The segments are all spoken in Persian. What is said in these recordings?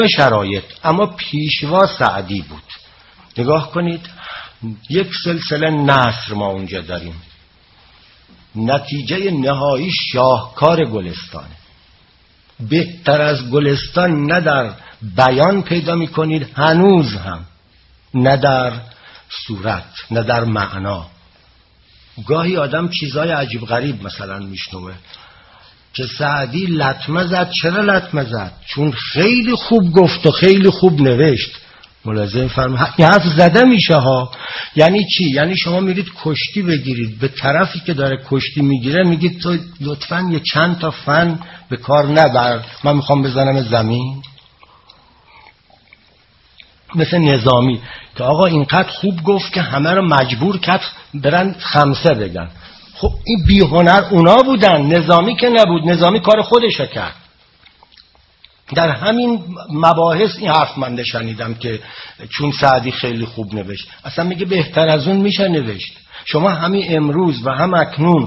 شرایط، اما پیشوا سعدی بود. نگاه کنید، یک سلسله نثر ما اونجا داریم. نتیجه نهایی شاهکار گلستانه. بهتر از گلستان نه در بیان پیدا می کنید هنوز هم، نه در صورت، نه در معنا. گاهی آدم چیزای عجیب غریب مثلا میشنوه که سعدی لطمه زد. چرا لطمه زد؟ چون خیلی خوب گفت و خیلی خوب نوشت. ملاحظه فرمایید این حرف زده میشه ها. یعنی چی؟ یعنی شما میرید کشتی بگیرید، به طرفی که داره کشتی میگیره میگید تو لطفاً یه چند تا فن به کار نبر، من میخوام بزنم زمین. مثل نظامی که آقا اینقدر خوب گفت که همه رو مجبور کرد برن خمسه بگن. خب این بیهنر اونا بودن، نظامی که نبود. نظامی کار خودش کرد. در همین مباحث این حرف من شنیدم که چون سعدی خیلی خوب نوشت، اصلا میگه بهتر از اون میشه نوشت. شما همین امروز و هم اکنون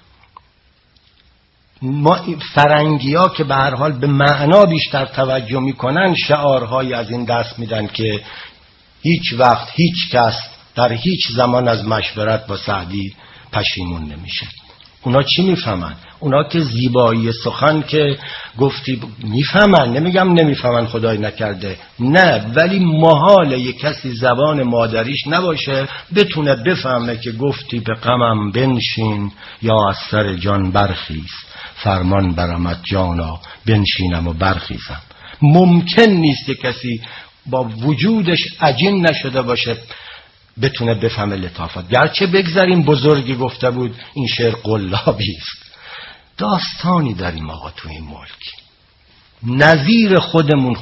ما فرنگی ها که به هر حال به معنا بیشتر توجه میکنن شعارهایی از این دست میدن که هیچ وقت هیچ کس در هیچ زمان از مشورت با سعدی پشیمون نمیشه. اونا چی میفهمن؟ اونا که زیبایی سخن که گفتی میفهمن، نمیگم نمیفهمن خدای نکرده، نه، ولی محال یک کسی زبان مادریش نباشه بتونه بفهمه که گفتی به غمم بنشین یا از سر جان برخیز، فرمان برمت جانا بنشینم و برخیزم. ممکن نیست که کسی با وجودش عجین نشده باشه بتونه بفهمه لطافت. گرچه بگذاریم بزرگی گفته بود این شعر قلابی است. داستانی داریم آقا تو این ملک، نظیر خودمون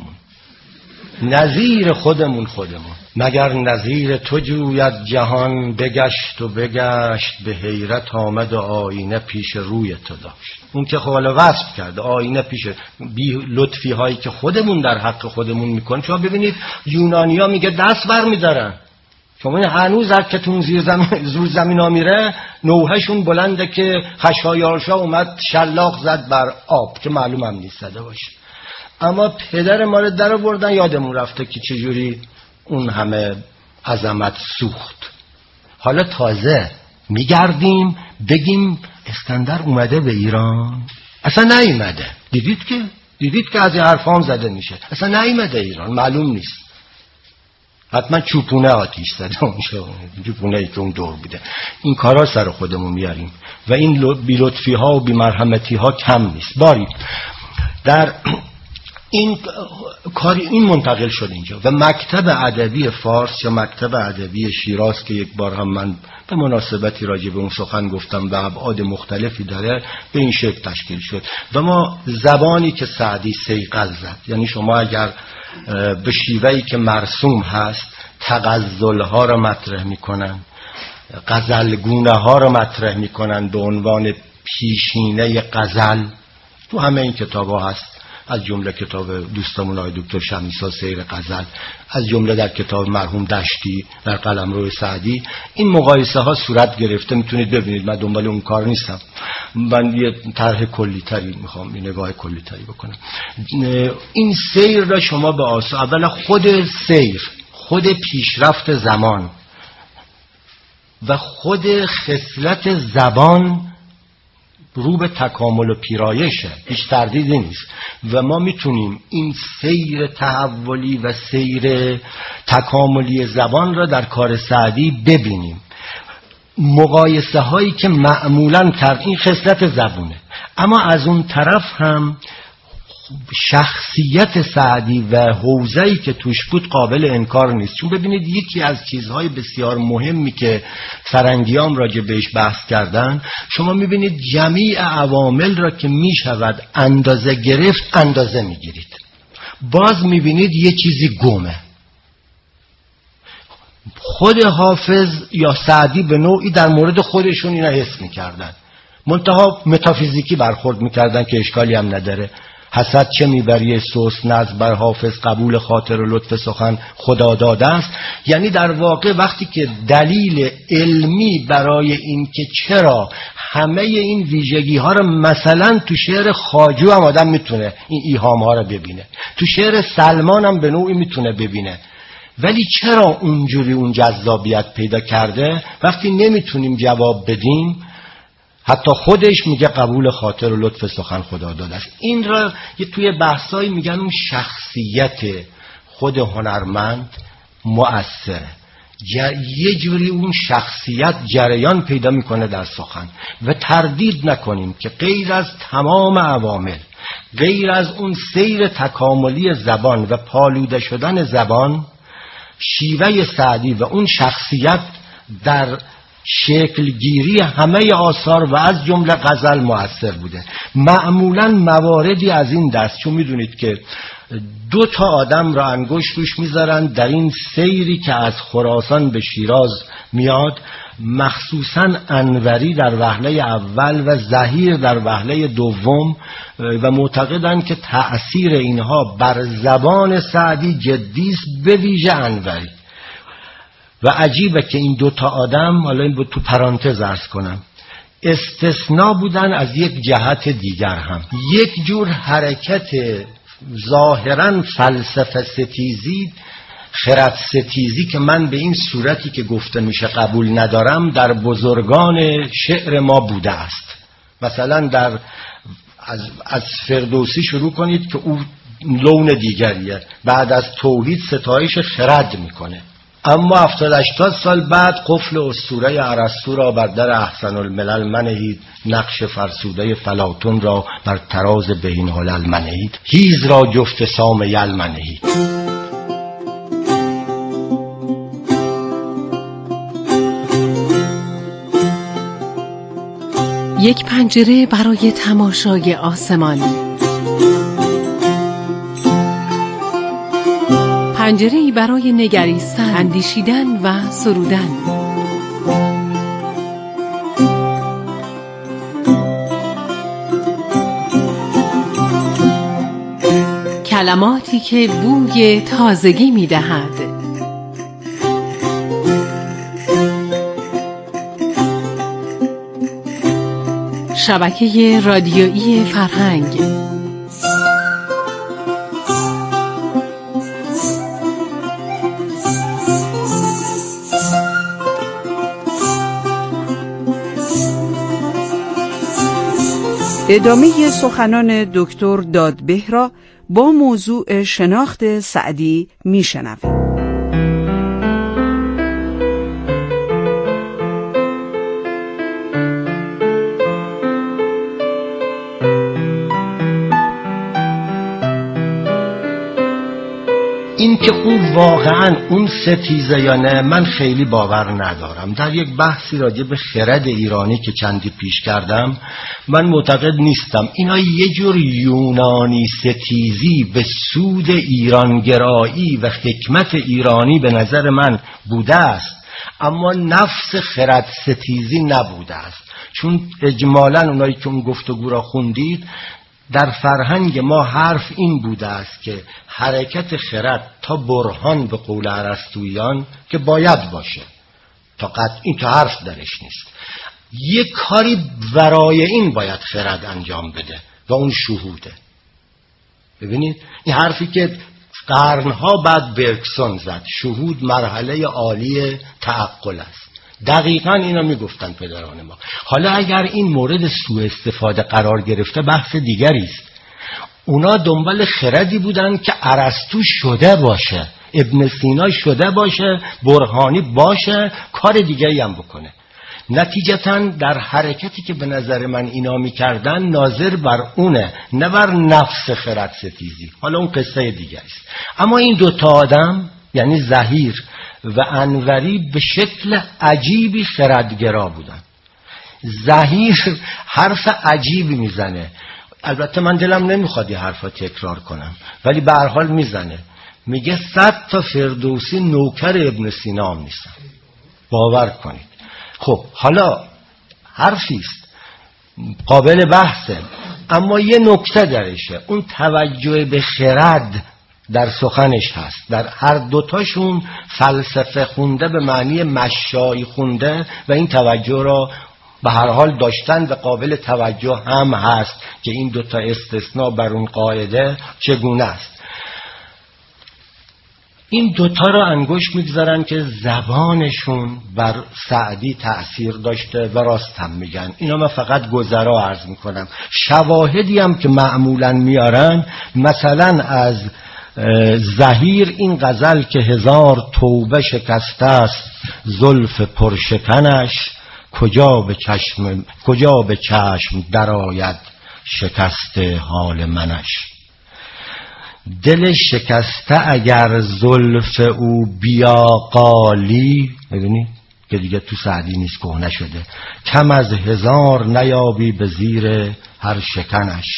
مگر نظیر تو جوید جهان، بگشت و بگشت به حیرت آمد و آینه پیش روی تو داشت. اون که حالا وصف کرده آینه پیش بی لطفی هایی که خودمون در حق خودمون میکنیم. شما ببینید یونانیا میگه دست بر میدارن، شما هنوز هرکتون زور زمین ها میره نوحشون بلنده که خشایارشا اومد شلاق زد بر آب که معلوم هم نیست زده باشه. اما پدر ما رو در آوردن، یادمون رفته که چجوری اون همه عظمت سوخت. حالا تازه میگردیم بگیم اسکندر اومده به ایران، اصلا نیومده. دیدید که از این حرفام زده میشه، اصلا نیومده ایران، معلوم نیست. حتما چوپونه آتیش زده اونجا، چوپونه ای که اون دور بوده. این کارا سر خودمون میاریم و این بی لطفی ها و بی مرحمتی ها کم نیست. باری در این کاری این منتقل شد اینجا و مکتب ادبی فارس یا مکتب ادبی شیراز که یک بار هم من به مناسبتی راجع به اون سخن گفتم و ابعاد مختلفی داره، به این شکل تشکیل شد. و ما زبانی که سعدی صیقل زد، یعنی شما اگر به شیوهی که مرسوم هست تغزلها را مطرح میکنن، غزلگونه ها را مطرح میکنن به عنوان پیشینه غزل، تو همه این کتاب ها هست، از جمله کتاب دوستمون آقای دکتر شمیسا سیر غزل، از جمله در کتاب مرحوم دشتی در قلمرو سعدی این مقایسه ها صورت گرفته. میتونید ببینید، من دنبال اون کار نیستم، من یه طرح کلی تری میخوام، یه نگاه کلی تری بکنم. این سیر را شما به اولا خود سیر، خود پیشرفت زمان و خود خصلت زبان رو به تکامل و پیرایشه، هیچ تردیدی نیست. و ما میتونیم این سیر تحولی و سیر تکاملی زبان را در کار سعدی ببینیم. مقایسه هایی که معمولاً کرد این خصلت زبونه، اما از اون طرف هم شخصیت سعدی و حوزه‌ای که توش بود قابل انکار نیست. چون ببینید یکی از چیزهای بسیار مهمی که فرنگیام راجع بهش بحث کردن، شما میبینید جمیع عوامل را که میشود اندازه گرفت اندازه میگیرید، باز میبینید یه چیزی گمه. خود حافظ یا سعدی به نوعی در مورد خودشون اینا حس میکردن، منتها متافیزیکی برخورد میکردن که اشکالی هم نداره. حسد چه میبری سوس نزد بر حافظ، قبول خاطر و لطف سخن خدا داده است. یعنی در واقع وقتی که دلیل علمی برای این که چرا همه این ویژگی ها رو مثلا تو شعر خواجو هم آدم میتونه این ایهام ها رو ببینه، تو شعر سلمان هم به نوعی میتونه ببینه. ولی چرا اونجوری اون جذابیت پیدا کرده؟ وقتی نمیتونیم جواب بدیم، حتی خودش میگه قبول خاطر و لطف سخن خدا داده است. این را توی بحثایی میگن اون شخصیت خود هنرمند مؤثره، یه جوری اون شخصیت جریان پیدا میکنه در سخن. و تردید نکنیم که غیر از تمام عوامل، غیر از اون سیر تکاملی زبان و پالوده شدن زبان، شیوه سعدی و اون شخصیت در شکل گیری همه آثار و از جمله غزل مؤثر بوده. معمولا مواردی از این دست، چون میدونید که 2 آدم را انگشت روش میذارن در این سیری که از خراسان به شیراز میاد، مخصوصا انوری در وهله اول و ظهیر در وهله دوم، و معتقدند که تأثیر اینها بر زبان سعدی جدی است، به ویژه انوری. و عجیبه که این 2 آدم، حالا این تو پرانتز عرض کنم، استثناء بودن از یک جهت دیگر هم. یک جور حرکت ظاهراً فلسفه ستیزی، خرد ستیزی که من به این صورتی که گفته میشه قبول ندارم، در بزرگان شعر ما بوده است. مثلا از فردوسی شروع کنید که او لون دیگریه، بعد از توحید ستایش خرد میکنه، اما 70-80 سال بعد قفل اسطوره ارسطو را بر در احسن الملل منهید، نقش فرسوده فلاطون را بر تراز بهین حلل منهید، هیز را جفت سام یل منهید. یک پنجره برای تماشای آسمان، پنجره‌ای برای نگریستن، اندیشیدن و سرودن. کلماتی که بوی تازگی می‌دهد. شبکه رادیویی فرهنگ. ادامه سخنان دکتر دادبه را با موضوع شناخت سعدی میشنویم. این که او واقعا اون ستیزه یا نه، من خیلی باور ندارم. در یک بحثی راجع به خرد ایرانی که چندی پیش کردم، من معتقد نیستم اینا یه جور یونانی ستیزی به سود ایرانگرایی و حکمت ایرانی به نظر من بوده است، اما نفس خرد ستیزی نبوده است. چون اجمالاً اونایی که اون گفتگو را خوندید، در فرهنگ ما حرف این بوده است که حرکت خرد تا برهان به قول ارسطویان که باید باشه، تا این که حرف درش نیست، یک کاری ورای این باید خرد انجام بده و اون شهوده. ببینید این حرفی که قرنها بعد برکسون زد، شهود مرحله عالی تعقل است. دقیقاً اینا میگفتن پدران ما. حالا اگر این مورد سوء استفاده قرار گرفته بحث دیگری است. اونا دنبال خردی بودن که ارسطو شده باشه، ابن سینا شده باشه، برهانی باشه، کار دیگری هم بکنه. نتیجتاً در حرکتی که به نظر من اینا میکردن ناظر بر اونه، نه بر نفس خرد ستیزی. حالا اون قصه دیگه است. اما این 2 آدم، یعنی ظهیر و انوری، به شکل عجیبی خردگرا بودن. ظهیر حرف عجیبی میزنه، البته من دلم نمیخواد این حرفا تکرار کنم، ولی به هر حال میزنه. میگه 100 تا فردوسی نوکر ابن سینا هم نیستن. باور کنید. خب حالا حرفی است قابل بحثه، اما یه نکته درشه، اون توجه به خرد در سخنش هست. در هر 2تاشون فلسفه خونده به معنی مشایی خونده و این توجه را به هر حال داشتن و قابل توجه هم هست که این دوتا استثناء بر اون قاعده چگونه است. این دوتا رو انگشت میگذارن که زبانشون بر سعدی تأثیر داشته و راست هم میگن. اینا من فقط گذرا عرض میکنم. شواهدی هم که معمولا میارن، مثلا از زهیر این غزل که 1000 توبه شکسته است زلف پرشکنش، کجا به چشم درآید شکسته حال منش. دل شکسته اگر زلف او بیا قالی، ببینید که دیگه تو سعدی نیست، کهنه شده، کم از 1000 نیابی به زیر هر شکنش.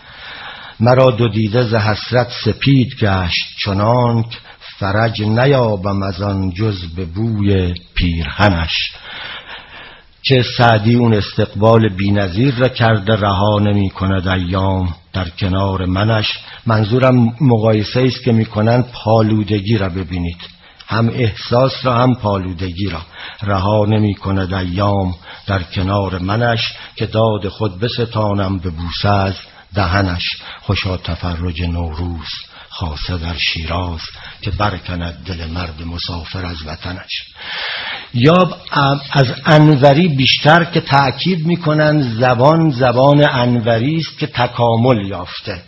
مرا دو دیده ز حسرت سپید گشت چنانک، فرج نیابم از آن جز به بوی پیرهنش. که سعدی اون استقبال بی‌نظیر را کرده، رها نمی کند ایام در کنار منش. منظورم مقایسه است که میکنن پالودگی را ببینید، هم احساس را هم پالودگی را. رها نمی کند ایام در کنار منش، که داد خود بستانم به بوسه از دهنش. خوشا تفرج نوروز خاصه در شیراز، که برکند دل مرد مسافر از وطنش. یا از انوری بیشتر که تأکید میکنن زبان انوری است که تکامل یافته.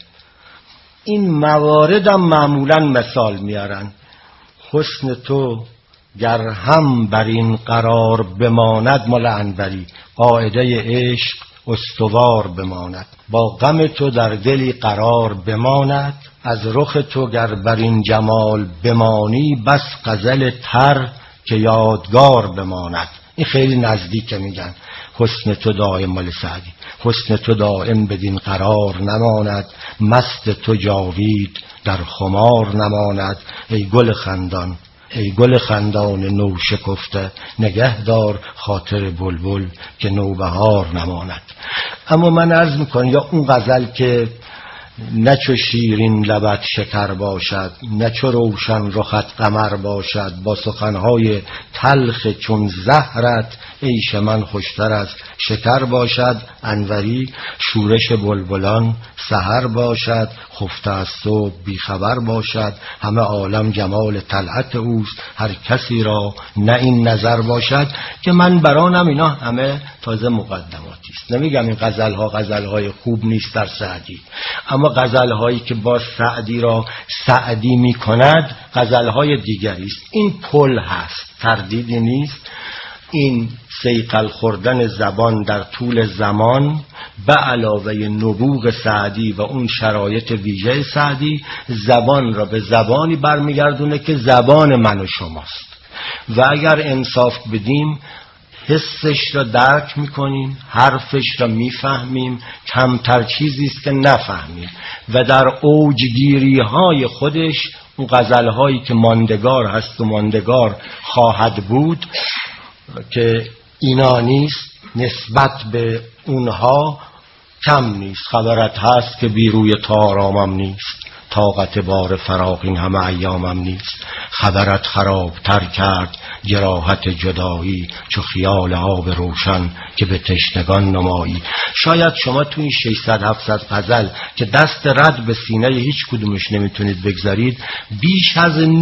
این موارد هم معمولا مثال میارن. حسن تو گر هم بر این قرار بماند، مال انوری، قاعده عشق استوار بماند. با غم تو در دلی قرار بماند، از رخ تو گر بر این جمال بمانی، بس غزل تر که یادگار بماند. این خیلی نزدیک میگن. حسن تو دائم، مال سعدی، حسن تو دائم بدین قرار نماند، مست تو جاوید در خمار نماند. ای گل خندان، ای گل خندان نو شکفته، نگهدار خاطر بلبل که نوبهار نماند. اما من عرض میکنم یا اون غزل که نه چو شیرین لبت شکر باشد، نه چو روشن رخت قمر باشد، با سخنهای تلخ چون زهرت عیش من خوشتر از شکر باشد. انوری شورش بلبلان سحر باشد، خفته از صبح بیخبر باشد، همه عالم جمال طلعت اوست، هر کسی را نه این نظر باشد. که من برانم اینا همه تازه مقدماتی است. نمیگم این غزلهای خوب نیست در سعدی، اما غزلهایی که با سعدی را سعدی می کند غزلهای دیگری است. این پل هست، تردیدی نیست. این صیقل خوردن زبان در طول زمان به علاوه نبوغ سعدی و اون شرایط ویژه سعدی، زبان را به زبانی برمیگردونه که زبان من و شماست. و اگر انصاف بدیم حسش را درک میکنیم، حرفش را میفهمیم، کمتر چیزی است که نفهمیم. و در اوجگیری های خودش اون غزلهایی که ماندگار هست و ماندگار خواهد بود، که اینا نیست، نسبت به اونها کم نیست. خبرت هست که بی روی تارامم نیست، طاقت بار فراق این همه ایامم نیست. خبرت خرابتر کرد جراحت جدایی، چو خیال آب روشن که به تشنگان نمایی. شاید شما تو این 600-700 غزل که دست رد به سینه هیچ کدومش نمیتونید بگذارید، بیش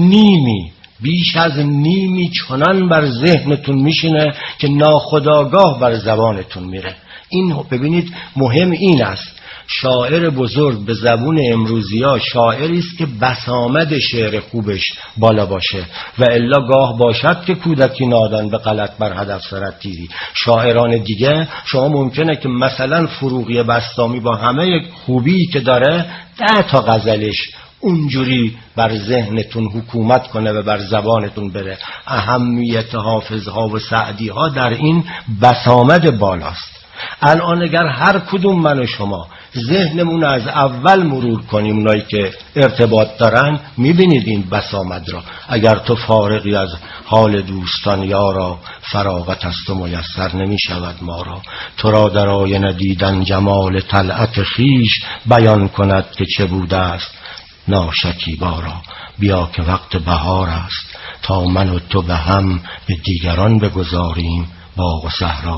از نیمی چنان بر ذهنتون میشینه که ناخودآگاه بر زبانتون میره. این ببینید مهم این است. شاعر بزرگ به زبون امروزی‌ها شاعری است که بسامد شعر خوبش بالا باشه، و الا گاه باشد که کودکی نادان به غلط بر هدف سرت تیری. شاعران دیگه شما ممکنه که مثلا فروغی بسطامی با همه خوبی که داره 10 تا غزلش اونجوری بر ذهنتون حکومت کنه و بر زبانتون بره. اهمیت حافظها و سعدیها در این بسامد بالاست. الان اگر هر کدوم من و شما ذهنمون از اول مرور کنیم، اونایی که ارتباط دارن، میبینید این بسامد را. اگر تو فارغی از حال دوستان یارا، فراغت است و میسر نمیشود ما را. تو را در آینه دیدن جمال طلعت خیش، بیان کند که چه بوده است ناشکیبا را. بیا که وقت بهار است، تا من و تو به هم به دیگران بگذاریم باغ و صحرا را.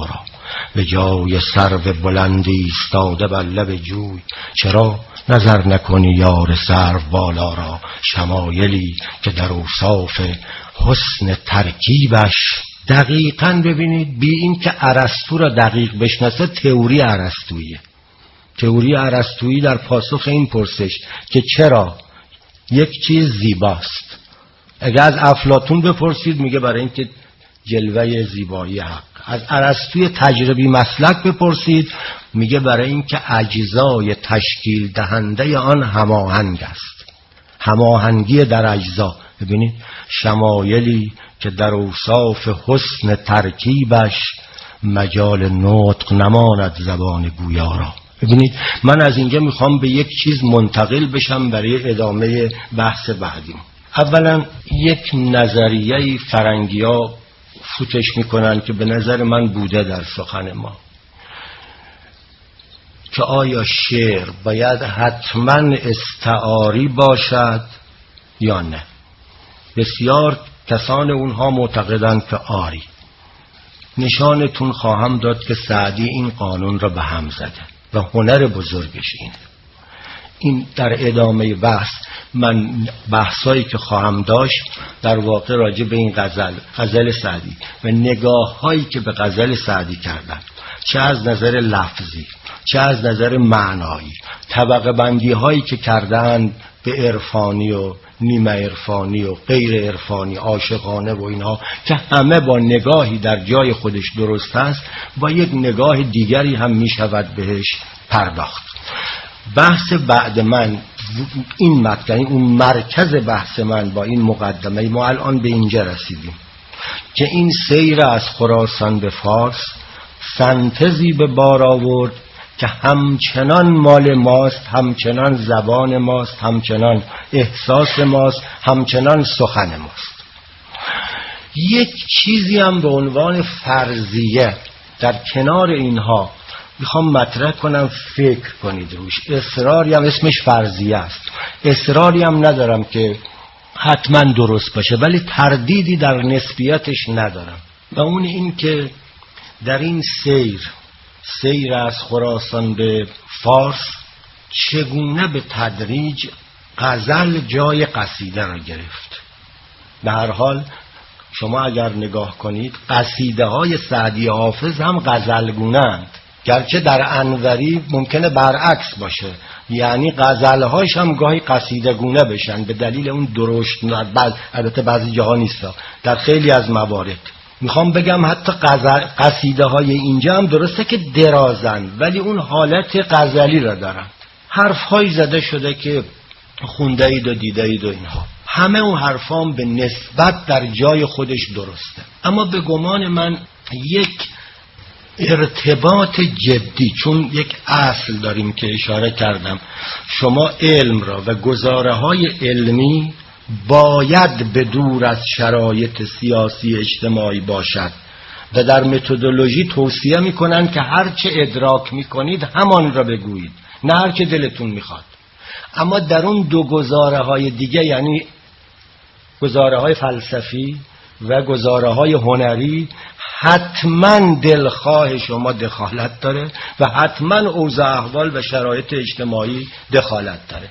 به جای سرو بلندی ایستاده بر لب جوی. چرا نظر نکنی یار سرو بالا را، شمایلی که در اوصاف حسن ترکیبش. دقیقاً ببینید، بی این که ارسطو را دقیق بشناسه، تئوری ارسطویی. تئوری ارسطویی در پاسخ این پرسش که چرا یک چیز زیباست، اگر از افلاطون بپرسید میگه برای اینکه جلوه زیبایی حق. از ارسطوی تجربی مسلک بپرسید میگه برای اینکه اجزای تشکیل دهنده آن هماهنگ است. هماهنگی در اجزا. ببینید، شمایلی که در اوصاف حسن ترکیبش مجال نطق نماند زبان گویا را. ببینید، من از اینجا میخوام به یک چیز منتقل بشم برای ادامه بحث بعدیم. اولا یک نظریه فرنگی‌ها فوتش میکنن که به نظر من بوده در سخن ما، که آیا شعر باید حتما استعاری باشد یا نه. بسیار کسان اونها معتقدند که آری. نشانتون خواهم داد که سعدی این قانون را به هم زده و هنر بزرگش اینه. این در ادامه من بحثایی که خواهم داشت در واقع راجع به این غزل سعدی و نگاه هایی که به غزل سعدی کردن، چه از نظر لفظی چه از نظر معنایی، طبقه بندی هایی که کردن به عرفانی و نیمه عرفانی و غیر عرفانی، عاشقانه و اینها، که همه با نگاهی در جای خودش درست است، با یک نگاه دیگری هم می شود بهش پرداخت. بحث بعد من این مطلب، اون مرکز بحث من با این مقدمه، ما الان به اینجا رسیدیم که این سیر از خراسان به فارس سنتزی به بار آورد که همچنان مال ماست، همچنان زبان ماست، همچنان احساس ماست، همچنان سخن ماست. یک چیزی هم به عنوان فرضیه در کنار اینها میخوام مطرح کنم، فکر کنید روش. اصراری هم اسمش فرضیه است، اصراری هم ندارم که حتما درست باشه، ولی تردیدی در نسبیتش ندارم، و اون این که در این سیر از خراسان به فارس چگونه به تدریج غزل جای قصیده را گرفت. به هر حال شما اگر نگاه کنید قصیده های سعدی حافظ هم غزلگونند، گرچه در انوری ممکنه برعکس باشه، یعنی غزلهاش هم گاهی قصیده گونه بشن به دلیل اون درشت. البته بعضی جاها نیست، در خیلی از موارد. میخوام بگم حتی قصیده های اینجا هم درسته که درازن، ولی اون حالت غزلی را دارن. حرف های زده شده که خونده اید و دیده اید و اینها، همه اون حرف هم به نسبت در جای خودش درسته. اما به گمان من یک ارتباط جدی، چون یک اصل داریم که اشاره کردم، شما علم را و گزاره های علمی باید به دور از شرایط سیاسی اجتماعی باشد و در متدولوژی توصیه میکنن که هرچه ادراک میکنید همان را بگویید، نه هرچه دلتون میخواد. اما در اون دو گزاره های دیگه، یعنی گزاره های فلسفی و گزاره های هنری، حتما دلخواه شما دخالت داره و حتما اوضاع احوال و شرایط اجتماعی دخالت داره.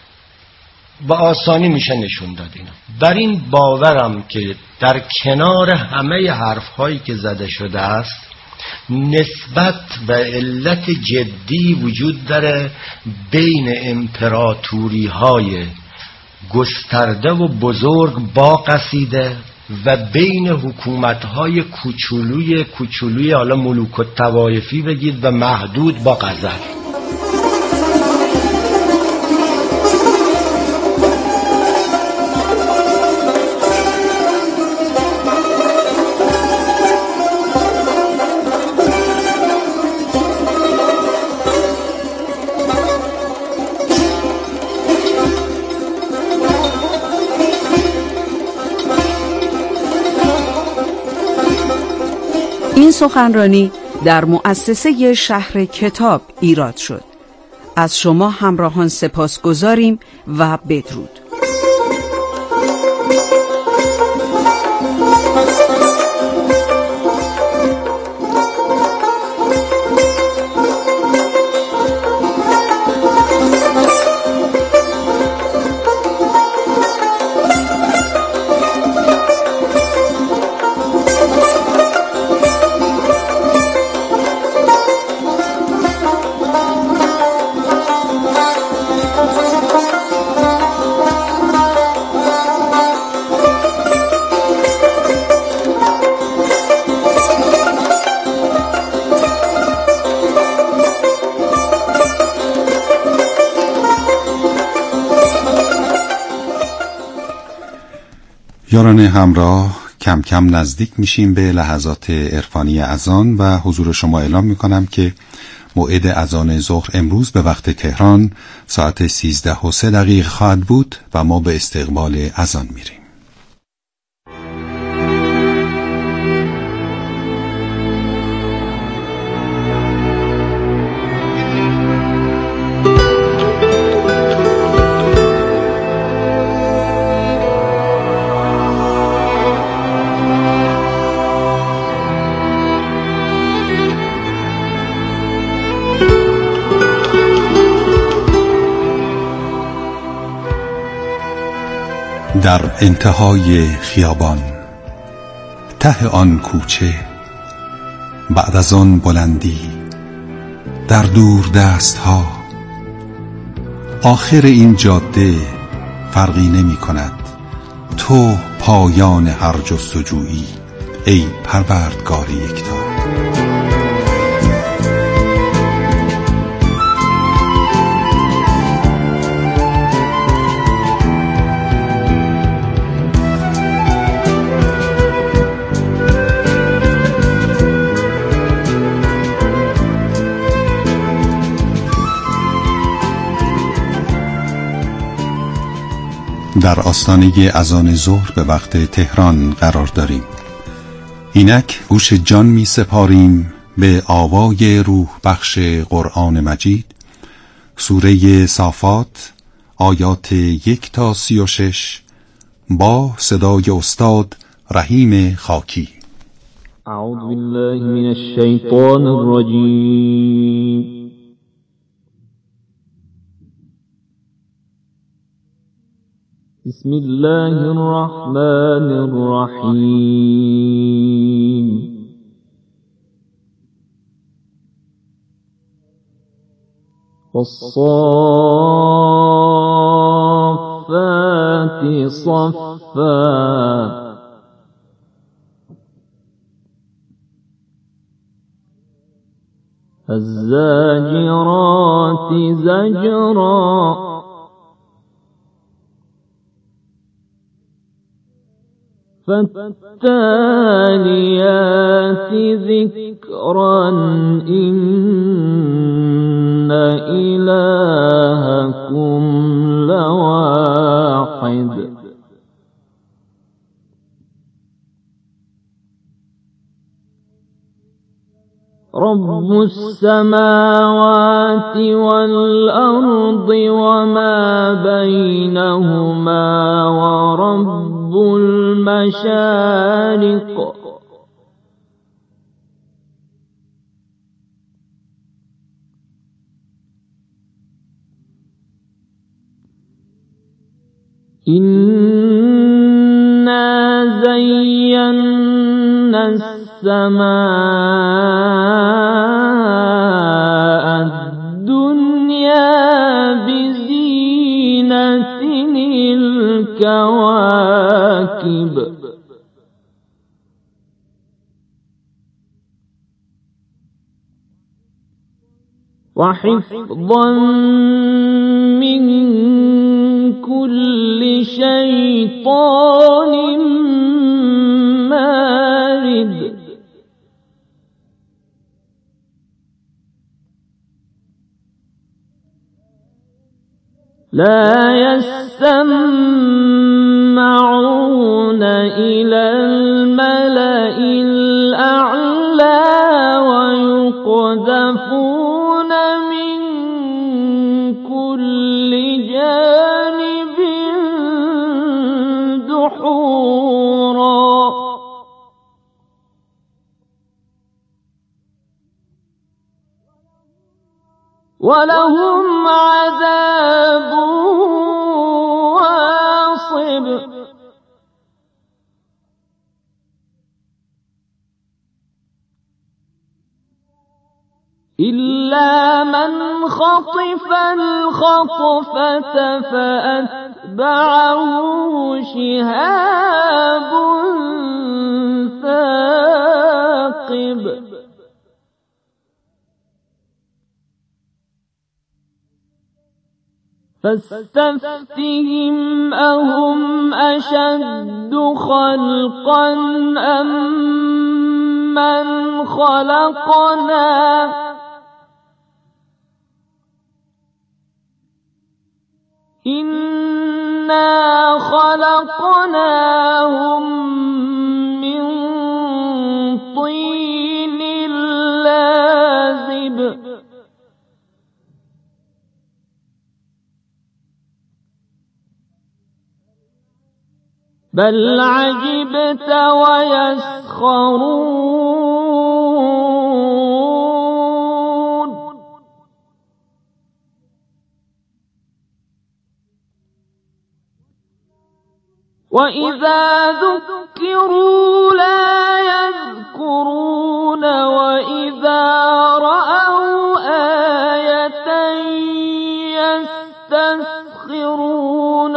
با آسانی میشه نشون داد اینا. بر این باورم که در کنار همه حرفهایی که زده شده است نسبت و علت جدی وجود داره بین امپراتوری های گسترده و بزرگ با قصیده و بین حکومت‌های کوچولوی حالا ملوک و طوایفی بگید و محدود با غزل. این سخنرانی در مؤسسه شهر کتاب ایراد شد. از شما همراهان سپاسگزاریم و بدرود. یاران همراه، کم کم نزدیک میشیم به لحظات عرفانی اذان و حضور شما اعلام میکنم که موعد اذان ظهر امروز به وقت تهران ساعت 13:03 خواهد بود و ما به استقبال اذان میریم. در انتهای خیابان، ته آن کوچه، بعد از آن بلندی، در دور دستها، آخر این جاده فرقی نمی کند. تو پایان هر جستجویی ای پروردگار یکتا. در آستانه اذان ظهر به وقت تهران قرار داریم. اینک گوش جان می سپاریم به آوای روح بخش قرآن مجید، سوره صافات، آیات 1 تا 36 با صدای استاد رحیم خاکی. اعوذ بالله من الشیطان الرجیم. بسم الله الرحمن الرحیم. والصافات صفا الزاجرات زجرا فالتاليات ذكرا إن إلهكم لواحد. رب السماوات والأرض وما بينهما ورب المشارق إنا زينا السماء الدنيا بزينة الكواكب وحفظا من كل شيطان مارد. لا يستمعون إلى الملأ الأعلى ويقذفون من كل جانب دحورا. ولهم عذاب واصب. إلا من خطف الخطفة فأتبعه شهاب ثاقب. فاستفتهم أهم أشد خلقا أمن خلقنا إنا خلقناهم من طين لازب بل عجبت ويسخرون وإذا ذكروا لا يذكرون وإذا رأوا آية يستسخرون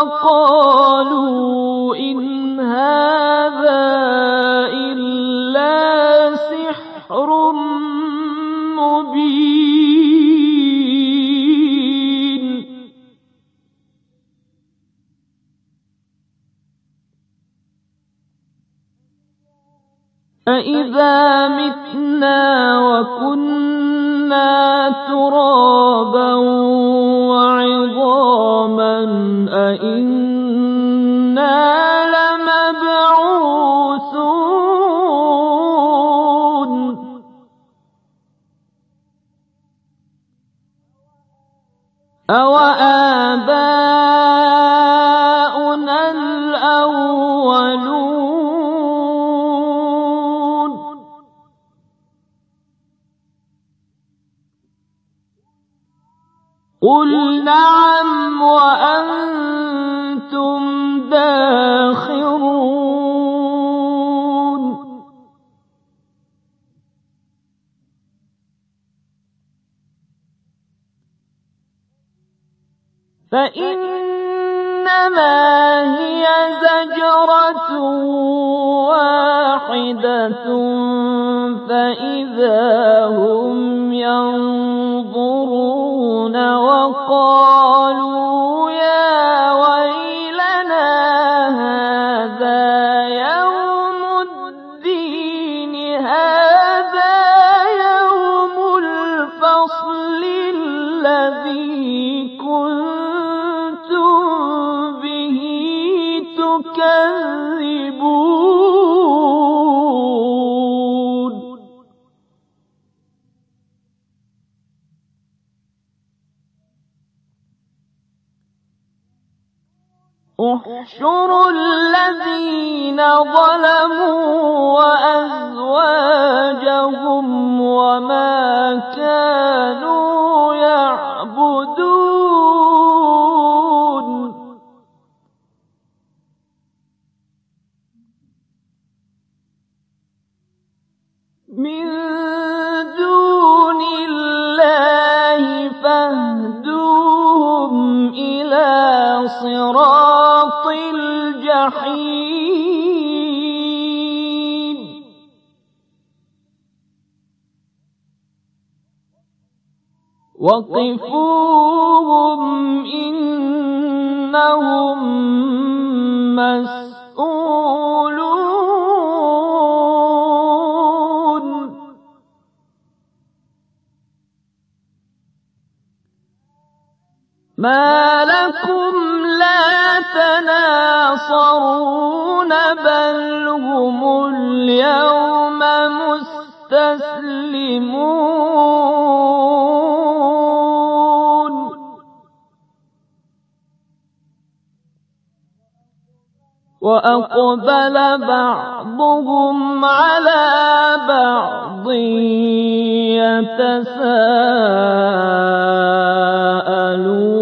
وقالوا إن هذا إلا سحر مبين أإذا متنا وكنا ترابا وعظاما أإنا لمبعوثون أوآباؤنا الأولون قل نعم وأنتم داخرون فإنما هي زجرة واحدة فإذا هم ينظرون وقالوا يا ويلنا هذا يوم الدين هذا يوم الفصل الذي كنتم به تكذبون احشروا الذين ظلموا وأزواجهم وما كانوا يعبدون من دون الله فاهدوهم إلى صراط الجحيم وقفوهم إنهم مسؤولون ما لكم لا تناصرون بل هم اليوم مستسلمون وأقبل بعضهم على بعض يتساءلون